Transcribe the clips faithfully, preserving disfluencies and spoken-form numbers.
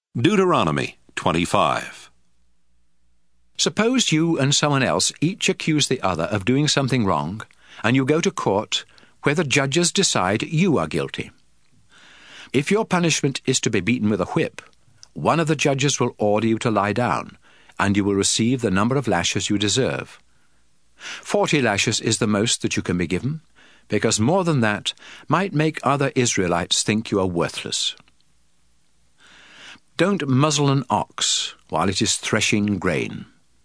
Deuteronomy twenty-five. Suppose you and someone else each accuse the other of doing something wrong, and you go to court where the judges decide you are guilty. If your punishment is to be beaten with a whip, one of the judges will order you to lie down, and you will receive the number of lashes you deserve. Forty lashes is the most that you can be given, because more than that might make other Israelites think you are worthless. Don't muzzle an ox while it is threshing grain.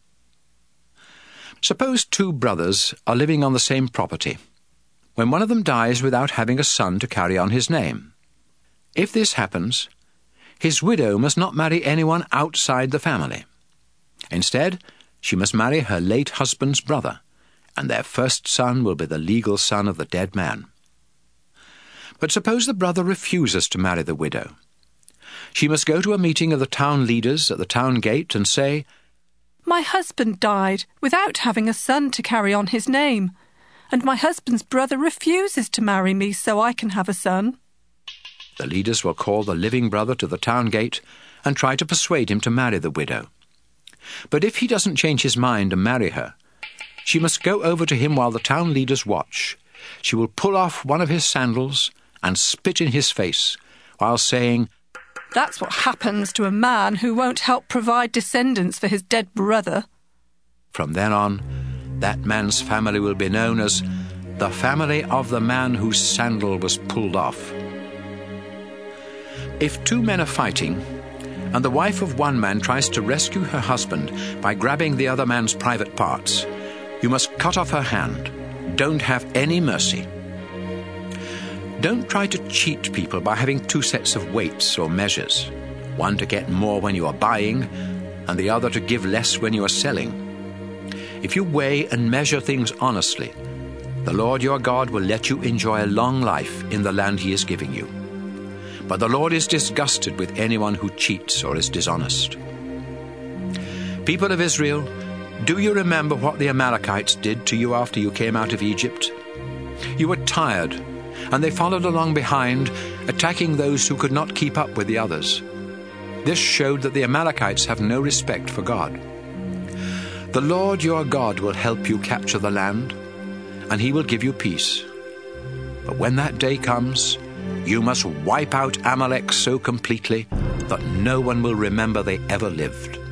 Suppose two brothers are living on the same property, when one of them dies without having a son to carry on his name. If this happens, his widow must not marry anyone outside the family. Instead, she must marry her late husband's brother, and their first son will be the legal son of the dead man. But suppose the brother refuses to marry the widow. She must go to a meeting of the town leaders at the town gate and say, "My husband died without having a son to carry on his name, and my husband's brother refuses to marry me so I can have a son." The leaders will call the living brother to the town gate and try to persuade him to marry the widow. But if he doesn't change his mind and marry her, she must go over to him while the town leaders watch. She will pull off one of his sandals and spit in his face, while saying, "That's what happens to a man who won't help provide descendants for his dead brother." From then on, that man's family will be known as the family of the man whose sandal was pulled off. If two men are fighting, and the wife of one man tries to rescue her husband by grabbing the other man's private parts, you must cut off her hand. Don't have any mercy. Don't try to cheat people by having two sets of weights or measures, one to get more when you are buying, and the other to give less when you are selling. If you weigh and measure things honestly, the Lord your God will let you enjoy a long life in the land he is giving you. But the Lord is disgusted with anyone who cheats or is dishonest. People of Israel, do you remember what the Amalekites did to you after you came out of Egypt? You were tired, and they followed along behind, attacking those who could not keep up with the others. This showed that the Amalekites have no respect for God. The Lord your God will help you capture the land, and he will give you peace. But when that day comes, you must wipe out Amalek so completely that no one will remember they ever lived.